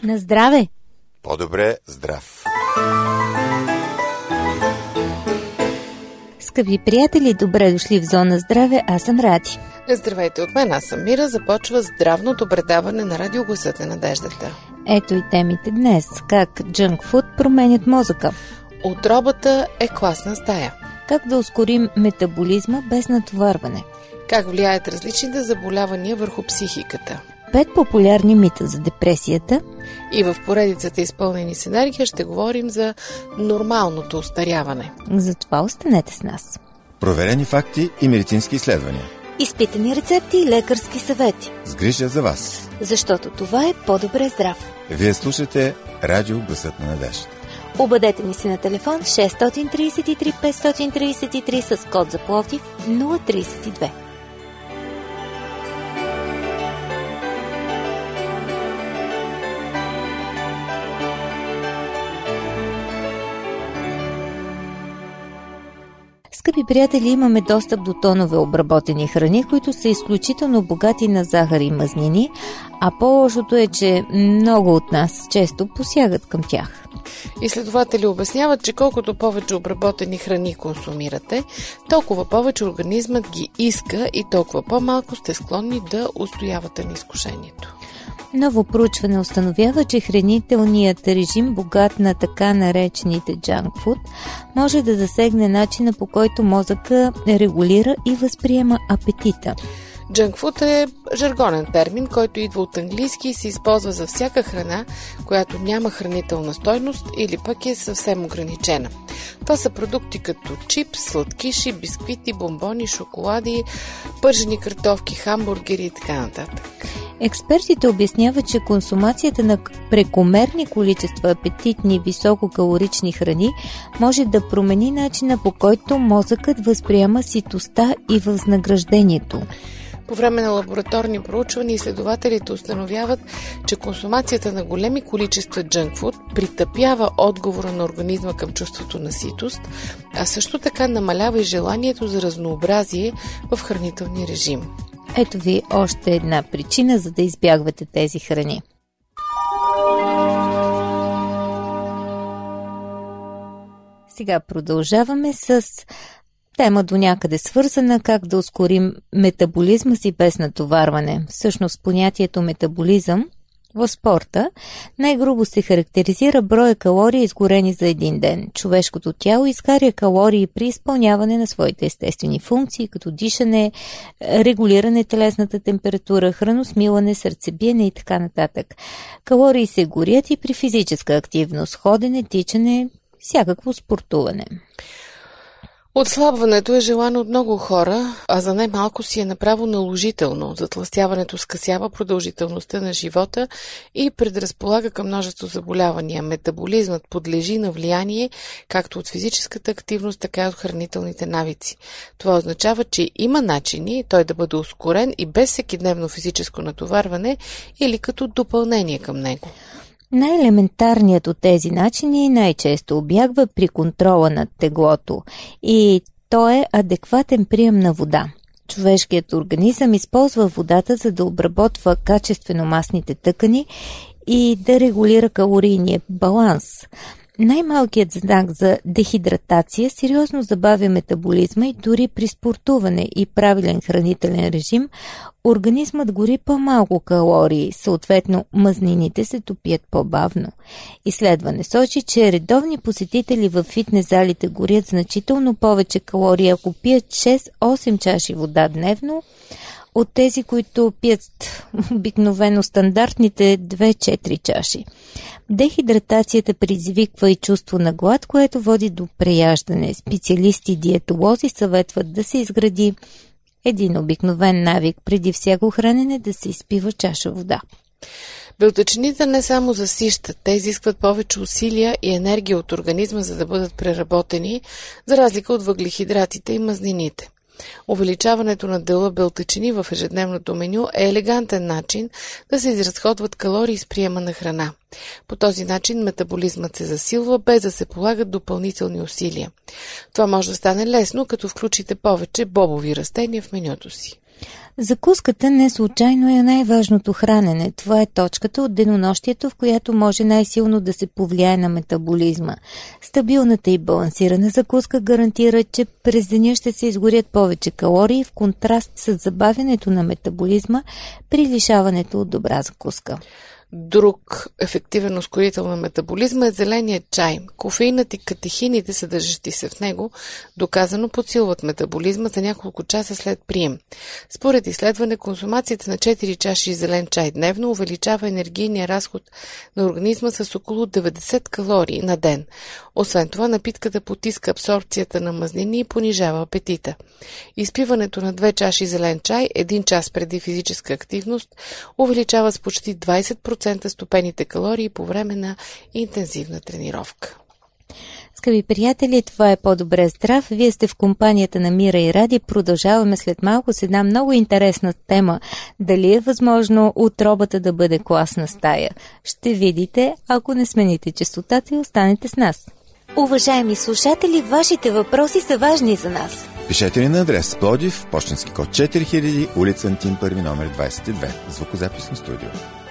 На здраве! По-добре здрав! Скъпи приятели, добре дошли в Зона Здраве, аз съм Ради. Здравейте от мен, аз съм Мира. Започва здравното предаване на Радио Гласът на надеждата. Ето и темите днес. Как джънк фуд променят мозъка. Отробата е класна стая. Как да ускорим метаболизма без натоварване. Как влияят различните заболявания върху психиката. 5 популярни мита за депресията. И в поредицата изпълнени с енергия ще говорим за нормалното остаряване. Затова останете с нас. Проверени факти и медицински изследвания. Изпитани рецепти и лекарски съвети. С грижа за вас. Защото това е по-добре здрав. Вие слушате Радио Гласът на надеждата. Обадете ни се на телефон 633 533 с код за Пловдив 032. Скъпи приятели, имаме достъп до тонове обработени храни, които са изключително богати на захар и мазнини, а по-лошото е, че много от нас често посягат към тях. Изследователи обясняват, че колкото повече обработени храни консумирате, толкова повече организмът ги иска и толкова по-малко сте склонни да устоявате на изкушението. Ново проучване установява, че хранителният режим, богат на така наречените junk food, може да засегне начина, по който мозъка регулира и възприема апетита. Junk food е жаргонен термин, който идва от английски и се използва за всяка храна, която няма хранителна стойност или пък е съвсем ограничена. Това са продукти като чипс, сладкиши, бисквити, бомбони, шоколади, пържени картофки, хамбургери и така нататък. Експертите обясняват, че консумацията на прекомерни количества апетитни висококалорични храни може да промени начина, по който мозъкът възприема ситостта и възнаграждението. По време на лабораторни проучвания изследователите установяват, че консумацията на големи количества junk food притъпява отговора на организма към чувството на ситост, а също така намалява и желанието за разнообразие в хранителния режим. Ето ви още една причина, за да избягвате тези храни. Сега продължаваме с тема до някъде свързана, как да ускорим метаболизма си без натоварване. Всъщност понятието метаболизъм в спорта най-грубо се характеризира броя калории, изгорени за един ден. Човешкото тяло изгаря калории при изпълняване на своите естествени функции, като дишане, регулиране телесната температура, храносмилане, сърцебиене и така нататък. Калории се горят и при физическа активност, ходене, тичане, всякакво спортуване. Отслабването е желано от много хора, а за най-малко си е направо наложително. Затлъстяването скъсява продължителността на живота и предразполага към множество заболявания. Метаболизмът подлежи на влияние както от физическата активност, така и от хранителните навици. Това означава, че има начини той да бъде ускорен и без всекидневно физическо натоварване или като допълнение към него. Най-елементарният от тези начини най-често обягва при контрола над теглото и то е адекватен прием на вода. Човешкият организъм използва водата, за да обработва качествено масните тъкани и да регулира калорийния баланс. Най-малкият знак за дехидратация сериозно забавя метаболизма и дори при спортуване и правилен хранителен режим организмът гори по-малко калории, съответно мазнините се топят по-бавно. Изследване сочи, че редовни посетители в фитнес залите горят значително повече калории, ако пият 6-8 чаши вода дневно, от тези, които пият обикновено стандартните 2-4 чаши. Дехидратацията предизвиква и чувство на глад, което води до преяждане. Специалисти и диетолози съветват да се изгради един обикновен навик преди всяко хранене да се изпива чаша вода. Белтъчините не само засищат, те изискват повече усилия и енергия от организма, за да бъдат преработени, за разлика от въглехидратите и мазнините. Увеличаването на дела белтъчини в ежедневното меню е елегантен начин да се изразходват калории с приема на храна. По този начин метаболизмът се засилва, без да се полагат допълнителни усилия. Това може да стане лесно, като включите повече бобови растения в менюто си. Закуската не случайно е най-важното хранене. Това е точката от денонощието, в която може най-силно да се повлияе на метаболизма. Стабилната и балансирана закуска гарантира, че през деня ще се изгорят повече калории, в контраст с забавянето на метаболизма при лишаването от добра закуска. Друг ефективен ускорител на метаболизма е зеленият чай. Кофеинът и катехините, съдържащи се в него, доказано подсилват метаболизма за няколко часа след прием. Според изследване, консумацията на 4 чаши зелен чай дневно увеличава енергийния разход на организма с около 90 калории на ден. Освен това, напитката потиска абсорбцията на мазнини и понижава апетита. Изпиването на 2 чаши зелен чай 1 час преди физическа активност увеличава с почти 20% стопените калории по време на интензивна тренировка. Скъпи приятели, това е По-добре здрав. Вие сте в компанията на Мира и Ради. Продължаваме след малко с една много интересна тема. Дали е възможно утробата да бъде класна стая? Ще видите, ако не смените честотата и останете с нас. Уважаеми слушатели, вашите въпроси са важни за нас. Пишете ни на адрес Пловдив, пощенски код 4000, улица Антим първи, номер 22, звукозаписно студио.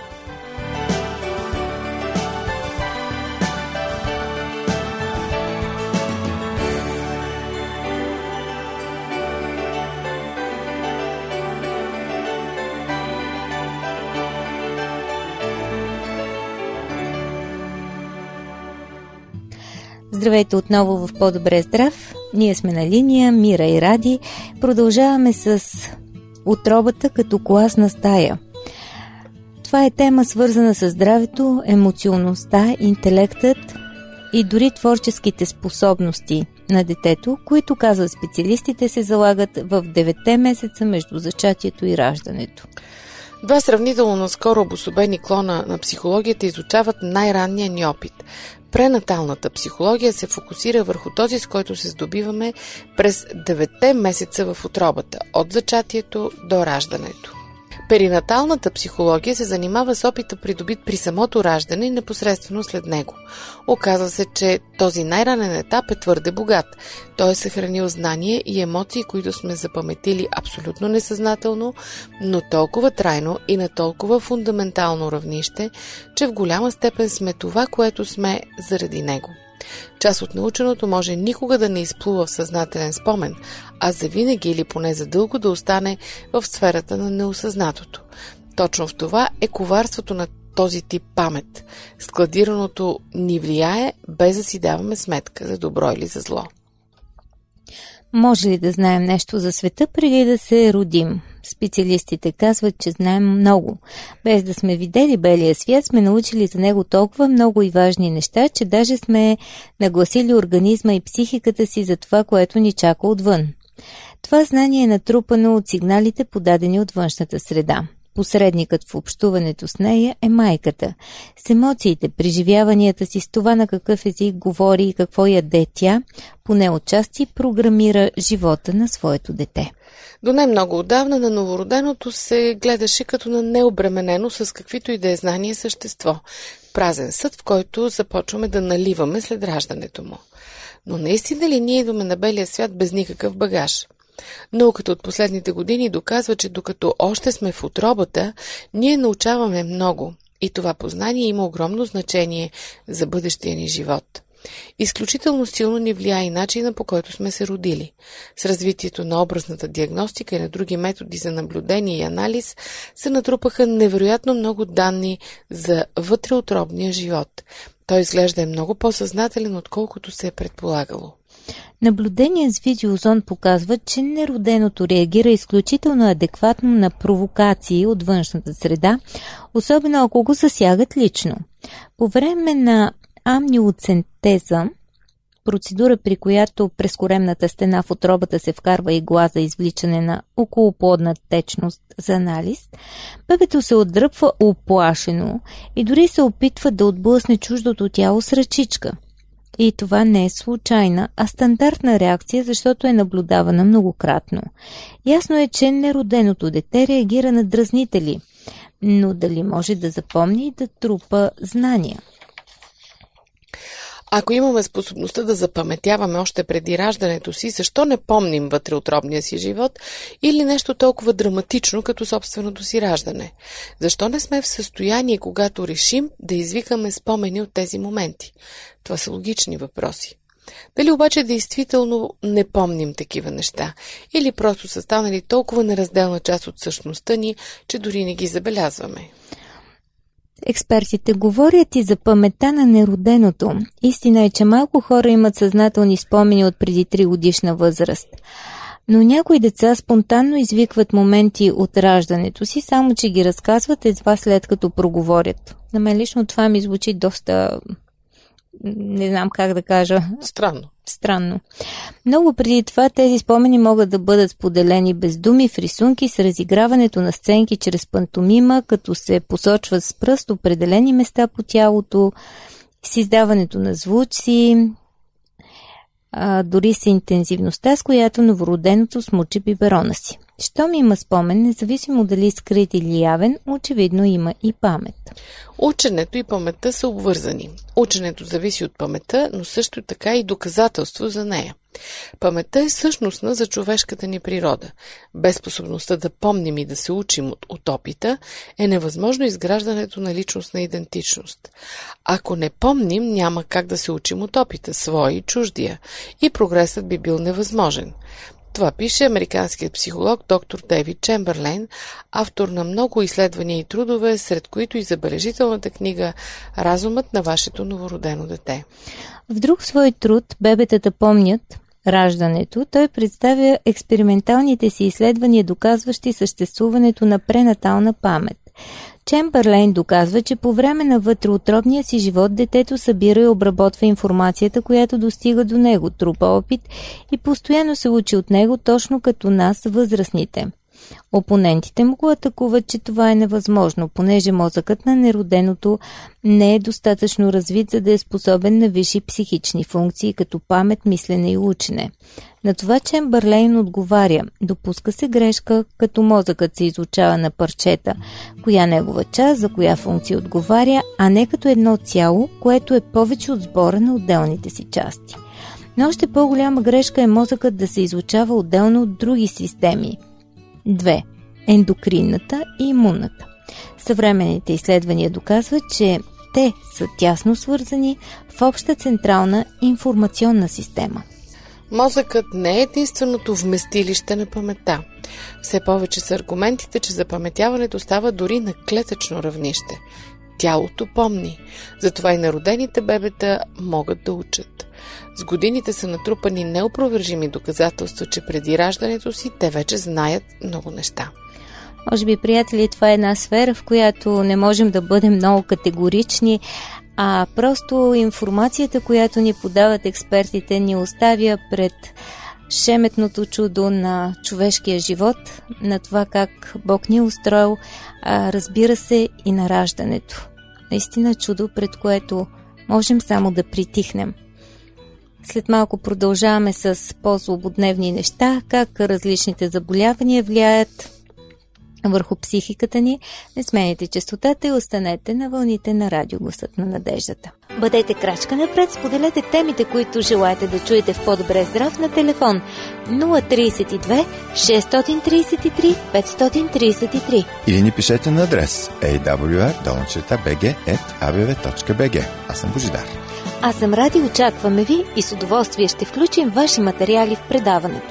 Здравейте отново в По-добре здрав. Ние сме на линия, Мира и Ради. Продължаваме с утробата като класна стая. Това е тема свързана с здравето, емоционалността, интелектът и дори творческите способности на детето, които, казват специалистите, се залагат в 9 месеца между зачатието и раждането. Два сравнително наскоро обособени клона на психологията изучават най-ранния ни опит. Пренаталната психология се фокусира върху този, с който се здобиваме през 9 месеца в утробата, от зачатието до раждането. Перинаталната психология се занимава с опита, придобит при самото раждане и непосредствено след него. Оказва се, че този най-ранен етап е твърде богат. Той е съхранил знания и емоции, които сме запаметили абсолютно несъзнателно, но толкова трайно и на толкова фундаментално равнище, че в голяма степен сме това, което сме заради него. Част от наученото може никога да не изплува в съзнателен спомен, а завинаги или поне за дълго да остане в сферата на неосъзнатото. Точно в това е коварството на този тип памет. Складираното ни влияе, без да си даваме сметка за добро или за зло. Може ли да знаем нещо за света преди да се родим? Специалистите казват, че знаем много. Без да сме видели белия свят, сме научили за него толкова много и важни неща, че даже сме нагласили организма и психиката си за това, което ни чака отвън. Това знание е натрупано от сигналите, подадени от външната среда. Посредникът в общуването с нея е майката. С емоциите, преживяванията си, с това на какъв език говори и какво яде тя, поне отчасти програмира живота на своето дете. До не много отдавна на новороденото се гледаше като на необременено с каквито и да е знание същество. Празен съд, в който започваме да наливаме след раждането му. Но наистина ли ние идваме на белия свят без никакъв багаж? Науката от последните години доказва, че докато още сме в утробата, ние научаваме много и това познание има огромно значение за бъдещия ни живот. Изключително силно ни влияе и начина, по който сме се родили. С развитието на образната диагностика и на други методи за наблюдение и анализ се натрупаха невероятно много данни за вътреутробния живот. Той изглежда много по-съзнателен, отколкото се е предполагало. Наблюдение с видеозон показва, че нероденото реагира изключително адекватно на провокации от външната среда, особено ако го засягат лично. По време на амниоцентеза, процедура, при която през коремната стена в утробата се вкарва игла за извличане на околоплодна течност за анализ, бебето се отдръпва уплашено и дори се опитва да отблъсне чуждото тяло с ръчичка. И това не е случайна, а стандартна реакция, защото е наблюдавана многократно. Ясно е, че нероденото дете реагира на дразнители. но дали може да запомни и да трупа знания? Ако имаме способността да запаметяваме още преди раждането си, защо не помним вътреутробния си живот или нещо толкова драматично като собственото си раждане? Защо не сме в състояние, когато решим, да извикаме спомени от тези моменти? Това са логични въпроси. Дали обаче действително не помним такива неща? Или просто са станали толкова неразделна част от същността ни, че дори не ги забелязваме? Експертите говорят и за паметта на нероденото. Истина е, че малко хора имат съзнателни спомени от преди 3-годишна възраст. Но някои деца спонтанно извикват моменти от раждането си, само че ги разказват едва след като проговорят. На мен лично това ми звучи доста... не знам как да кажа. Странно. Много преди това тези спомени могат да бъдат споделени без думи, в рисунки, с разиграването на сценки чрез пантомима, като се посочват с пръст определени места по тялото, с издаването на звуци, дори с интензивността, с която новороденото смучи биберона си. Щом има спомен, независимо дали скрит или явен, очевидно има и памет. Ученето и паметта са обвързани. Ученето зависи от паметта, но също така и доказателство за нея. Паметта е същностна за човешката ни природа. Без способността да помним и да се учим от опита, е невъзможно изграждането на личностна идентичност. Ако не помним, няма как да се учим от опита, своя и чуждия, и прогресът би бил невъзможен. Това пише американският психолог доктор Дейвид Чемберлейн, автор на много изследвания и трудове, сред които и забележителната книга «Разумът на вашето новородено дете». В друг свой труд «Бебетата помнят раждането» той представя експерименталните си изследвания, доказващи съществуването на пренатална памет. Чемберлейн доказва, че по време на вътреутробния си живот детето събира и обработва информацията, която достига до него, трупа опит и постоянно се учи от него, точно като нас, възрастните. Опонентите му го атакуват, че това е невъзможно, понеже мозъкът на нероденото не е достатъчно развит, за да е способен на висши психични функции, като памет, мислене и учене. На това Чемберлейн отговаря: допуска се грешка, като мозъкът се изучава на парчета, коя негова част, за коя функция отговаря, а не като едно цяло, което е повече от сбора на отделните си части. Но още по-голяма грешка е мозъкът да се изучава отделно от други системи. 2. Ендокринната и имунната. Съвременните изследвания доказват, че те са тясно свързани в обща централна информационна система. Мозъкът не е единственото вместилище на паметта. Все повече са аргументите, че запаметяването става дори на клетъчно равнище. Тялото помни, затова и народените бебета могат да учат. С годините са натрупани неопровержими доказателства, че преди раждането си те вече знаят много неща. Може би, приятели, това е една сфера, в която не можем да бъдем много категорични, а просто информацията, която ни подават експертите, ни оставя пред шеметното чудо на човешкия живот, на това как Бог ни е устроил, разбира се, и на раждането. Наистина чудо, пред което можем само да притихнем. След малко продължаваме с по-злободневни неща, как различните заболявания влияят върху психиката ни. Не сменяйте честотата и останете на вълните на радио Гласът на надеждата. Бъдете крачка напред, споделете темите, които желаете да чуете в По-добре здрав на телефон 032 633 533. Или ни пишете на адрес awr@abv.bg. Аз съм Божидар. Аз съм Ради, очакваме ви и с удоволствие ще включим ваши материали в предаването.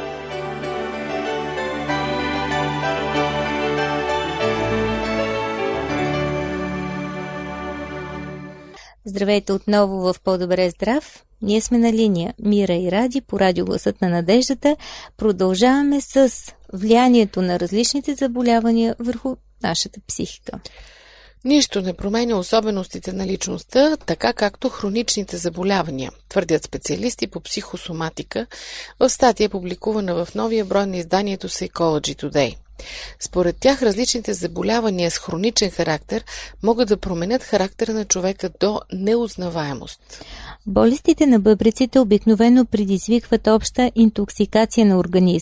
Здравейте отново в По-добре здрав. Ние сме на линия Мира и Ради по радио Гласът на надеждата. Продължаваме с влиянието на различните заболявания върху нашата психика. Нищо не променя особеностите на личността, така както хроничните заболявания, твърдят специалисти по психосоматика в статия, публикувана в новия брой на изданието Psychology Today. Според тях различните заболявания с хроничен характер могат да променят характера на човека до неузнаваемост. Болестите на бъбреците обикновено предизвикват обща интоксикация на организма.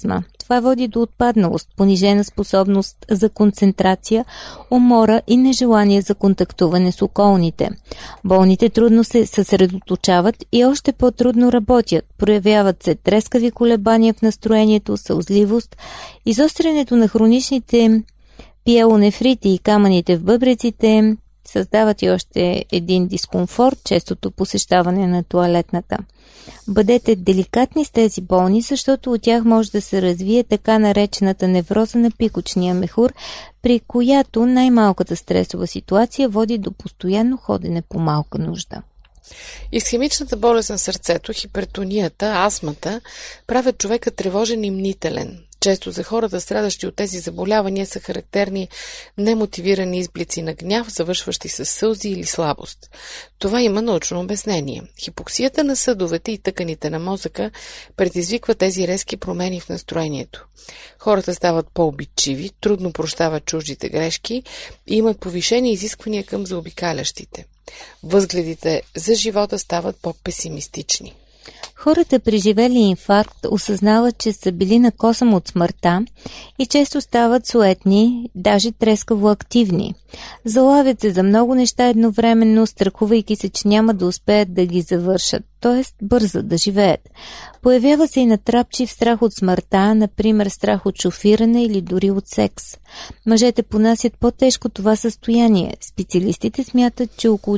Това води до отпадналост, понижена способност за концентрация, умора и нежелание за контактуване с околните. Болните трудно се съсредоточават и още по-трудно работят. Проявяват се трескави колебания в настроението, сълзливост, изострянето на хроничните пиелонефрити и камъните в бъбреците създават и още един дискомфорт, честото посещаване на тоалетната. Бъдете деликатни с тези болни, защото от тях може да се развие така наречената невроза на пикочния мехур, при която най-малката стресова ситуация води до постоянно ходене по малка нужда. Исхемичната болест на сърцето, хипертонията, астмата правят човека тревожен и мнителен. Често за хората, страдащи от тези заболявания, са характерни немотивирани изблици на гняв, завършващи с сълзи или слабост. Това има научно обяснение. Хипоксията на съдовете и тъканите на мозъка предизвиква тези резки промени в настроението. Хората стават по-обидчиви, трудно прощават чуждите грешки и имат повишени изисквания към заобикалящите. Възгледите за живота стават по-песимистични. Хората, преживели инфаркт, осъзнават, че са били на косъм от смъртта и често стават суетни, даже трескаво активни. Залавят се за много неща едновременно, страхувайки се, че няма да успеят да ги завършат, т.е. бързат да живеят. Появява се и натрапчив страх от смъртта, например страх от шофиране или дори от секс. Мъжете понасят по-тежко това състояние. Специалистите смятат, че около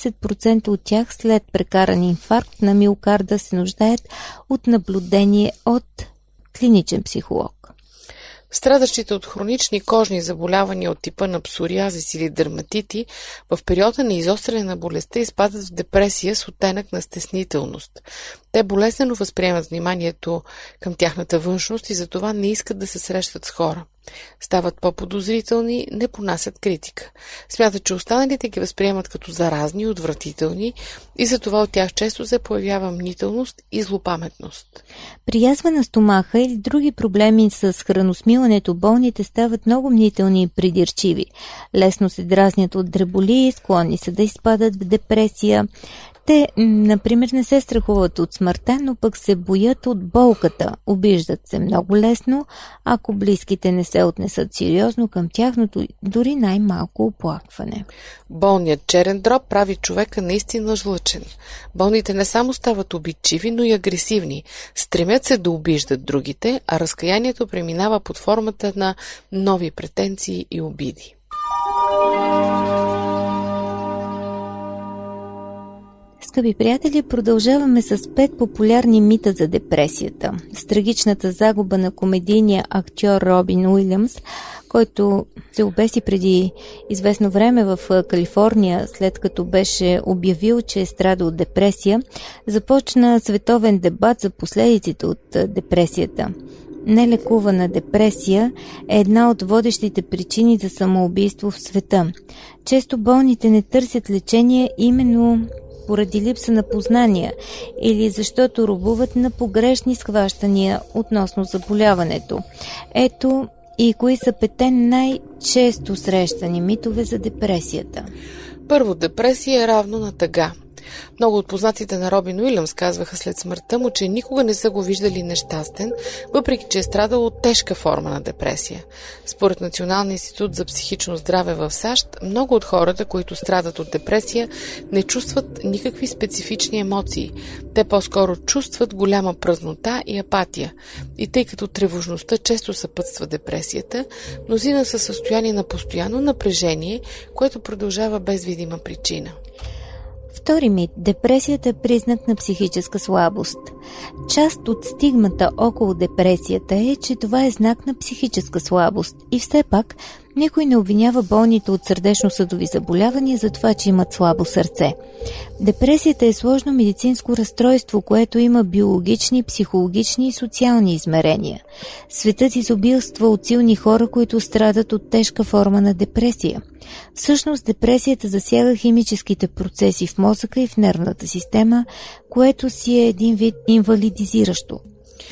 40% от тях след прекаран инфаркт на миокарда се нуждаят от наблюдение от клиничен психолог. Страдащите от хронични кожни заболявания от типа на псориазис или дерматити в периода на изостряне на болестта изпадат в депресия с оттенък на стеснителност. Те болезнено възприемат вниманието към тяхната външност и затова не искат да се срещат с хора. Стават по-подозрителни, не понасят критика. Смятат, че останалите ги възприемат като заразни и отвратителни и затова от тях често се появява мнителност и злопаметност. При язва на стомаха или други проблеми с храносмилането болните стават много мнителни и придирчиви. Лесно се дразнят от дреболии, склонни са да изпадат в депресия. Те, например, не се страхуват от смъртта, но пък се боят от болката. Обиждат се много лесно, ако близките не се отнесат сериозно към тяхното дори най-малко оплакване. Болният черен дроб прави човека наистина жлъчен. Болните не само стават обидчиви, но и агресивни. Стремят се да обиждат другите, а разкаянието преминава под формата на нови претенции и обиди. Скъпи приятели, продължаваме с 5 популярни мита за депресията. С трагичната загуба на комедийния актьор Робин Уилямс, който се обеси преди известно време в Калифорния, след като беше обявил, че е страдал от депресия, започна световен дебат за последиците от депресията. Нелекувана депресия е една от водещите причини за самоубийство в света. Често болните не търсят лечение именно поради липса на познания или защото робуват на погрешни схващания относно заболяването. Ето и кои са 5 най-често срещани митове за депресията. Първо, депресия е равно на тъга. Много от познатите на Робин Уилямс казваха след смъртта му, че никога не са го виждали нещастен, въпреки че е страдал от тежка форма на депресия. Според Националния институт за психично здраве в САЩ, много от хората, които страдат от депресия, не чувстват никакви специфични емоции. Те по-скоро чувстват голяма празнота и апатия. И тъй като тревожността често съпътства депресията, мнозина са в състояние на постоянно напрежение, което продължава без видима причина. Втори мит – депресията е признак на психическа слабост. Част от стигмата около депресията е, че това е знак на психическа слабост. И все пак, никой не обвинява болните от сърдечно-съдови заболявания за това, че имат слабо сърце. Депресията е сложно медицинско разстройство, което има биологични, психологични и социални измерения. Светът изобилства от силни хора, които страдат от тежка форма на депресия. Всъщност, депресията засяга химическите процеси в мозъка и в нервната система, което си е един вид инвалидизиращо.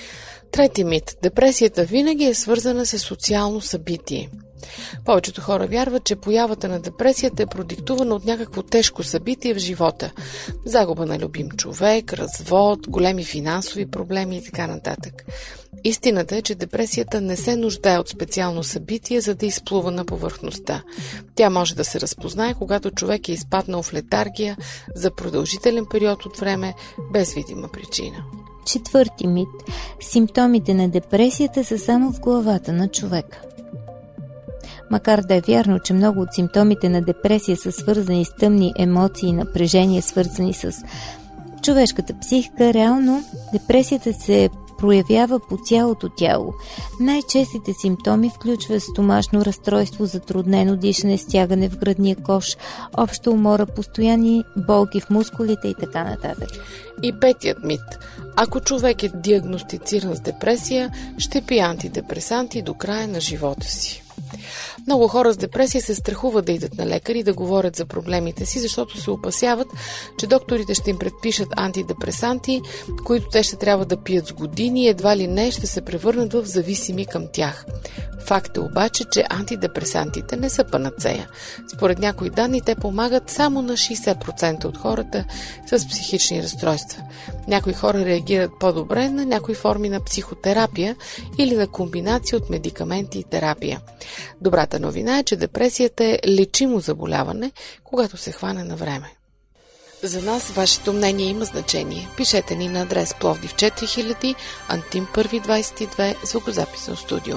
Трети мит. Депресията винаги е свързана с социално събитие. Повечето хора вярват, че появата на депресията е продиктувана от някакво тежко събитие в живота. Загуба на любим човек, развод, големи финансови проблеми и така нататък. Истината е, че депресията не се нуждае от специално събитие, за да изплува на повърхността. Тя може да се разпознае, когато човек е изпаднал в летаргия за продължителен период от време, без видима причина. Четвърти мит. Симптомите на депресията са само в главата на човека. Макар да е вярно, че много от симптомите на депресия са свързани с тъмни емоции и напрежения, свързани с човешката психика, реално депресията се проявява по цялото тяло. Най-честите симптоми включват стомашно разстройство, затруднено дишане, стягане в гръдния кош, обща умора, постоянни болки в мускулите и така нататък. И петият мит. Ако човек е диагностициран с депресия, ще пие антидепресанти до края на живота си. Много хора с депресия се страхуват да идат на лекари и да говорят за проблемите си, защото се опасяват, че докторите ще им предпишат антидепресанти, които те ще трябва да пият с години и едва ли не ще се превърнат в зависими към тях. Факт е обаче, че антидепресантите не са панацея. Според някои данни те помагат само на 60% от хората с психични разстройства. Някои хора реагират по-добре на някои форми на психотерапия или на комбинация от медикаменти и терапия. Добрата новина е, че депресията е лечимо заболяване, когато се хване на време. За нас вашето мнение има значение. Пишете ни на адрес Пловдив 4000, Антим 1 22, звукозаписно студио.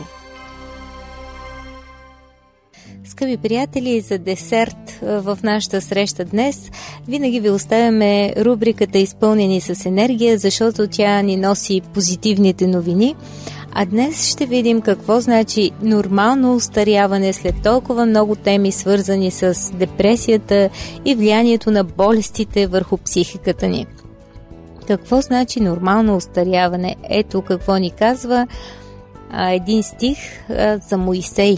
Скъпи приятели, за десерт в нашата среща днес винаги ви оставяме рубриката Изпълнени с енергия, защото тя ни носи позитивните новини. А днес ще видим какво значи нормално остаряване след толкова много теми, свързани с депресията и влиянието на болестите върху психиката ни. Какво значи нормално остаряване? Ето какво ни казва един стих за Моисей.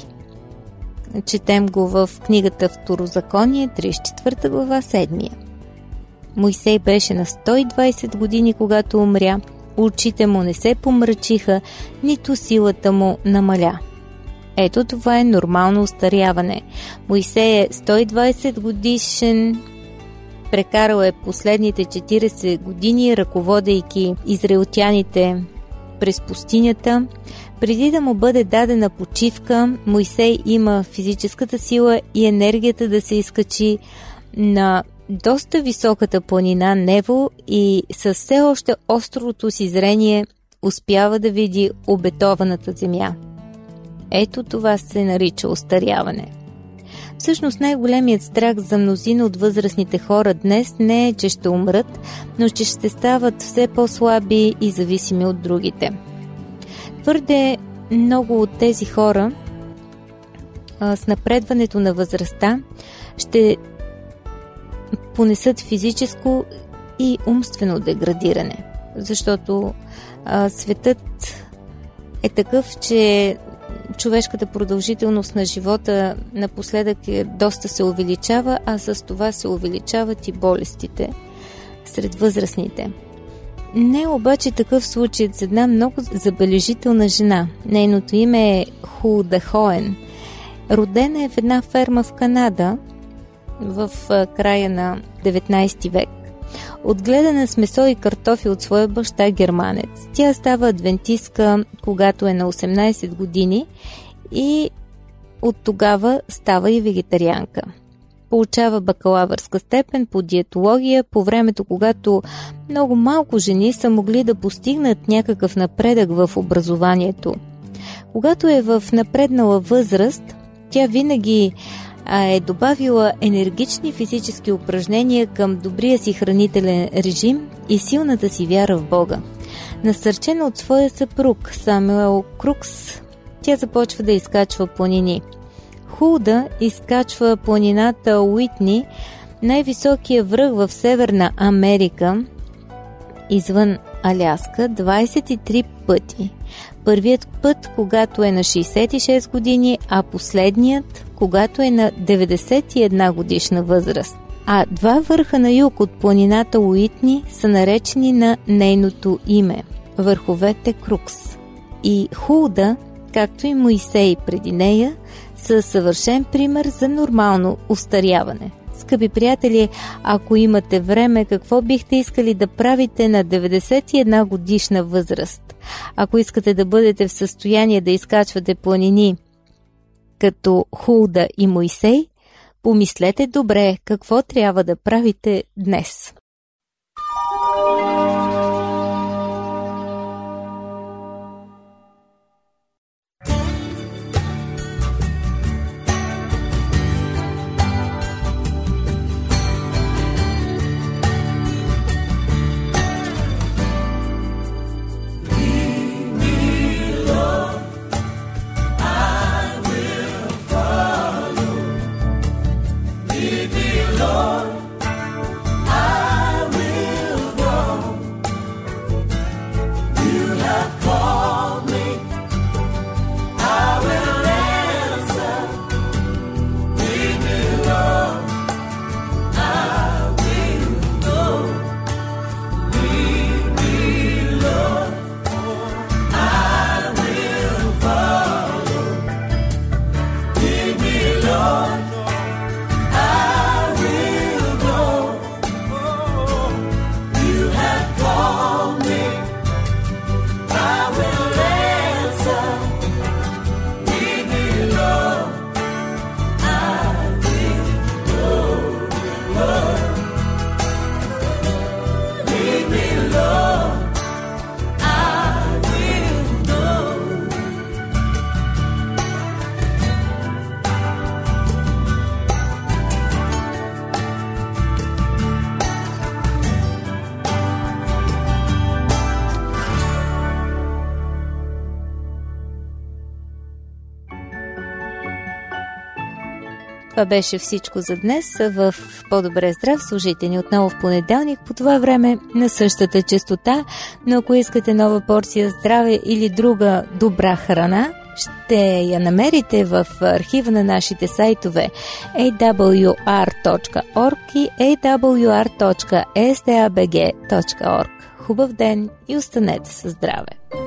Четем го в книгата Второзаконие, 34 глава, 7. Моисей беше на 120 години, когато умря. Очите му не се помрачиха, нито силата му намаля. Ето това е нормално остаряване. Моисей е 120 годишен, прекарал е последните 40 години, ръководейки израелтяните през пустинята. Преди да му бъде дадена почивка, Моисей има физическата сила и енергията да се изкачи на доста високата планина Нево и със все още острото си зрение успява да види обетованата земя. Ето това се нарича остаряване. Всъщност най-големият страх за мнозина от възрастните хора днес не е, че ще умрат, но че ще стават все по-слаби и зависими от другите. Твърде много от тези хора с напредването на възрастта ще понесат физическо и умствено деградиране, защото светът е такъв, че човешката продължителност на живота напоследък доста се увеличава, а с това се увеличават и болестите сред възрастните. Не е обаче такъв случай с една много забележителна жена. Нейното име е Хулда Хоен. Родена е в една ферма в Канада в края на 19 век. Отгледана с месо и картофи от своя баща германец. Тя става адвентистка, когато е на 18 години и от тогава става и вегетарианка. Получава бакалавърска степен по диетология по времето, когато много малко жени са могли да постигнат някакъв напредък в образованието. Когато е в напреднала възраст, тя винаги е добавила енергични физически упражнения към добрия си хранителен режим и силната си вяра в Бога. Насърчена от своя съпруг Самуел Крукс, тя започва да изкачва планини. Хулда изкачва планината Уитни, най-високия връх в Северна Америка, извън Аляска, 23 пъти. Първият път, когато е на 66 години, а последният, когато е на 91 годишна възраст. А два върха на юг от планината Уитни са наречени на нейното име – върховете Крукс. И Хулда, както и Моисей преди нея, са съвършен пример за нормално остаряване. Скъпи приятели, ако имате време, какво бихте искали да правите на 91 годишна възраст? Ако искате да бъдете в състояние да изкачвате планини като Хулда и Мойсей, помислете добре какво трябва да правите днес. Това беше всичко за днес. В По-добре здрав служите ни отново в понеделник по това време на същата честота, но ако искате нова порция здраве или друга добра храна, ще я намерите в архива на нашите сайтове awr.org и awr.sdabg.org. Хубав ден и останете със здраве!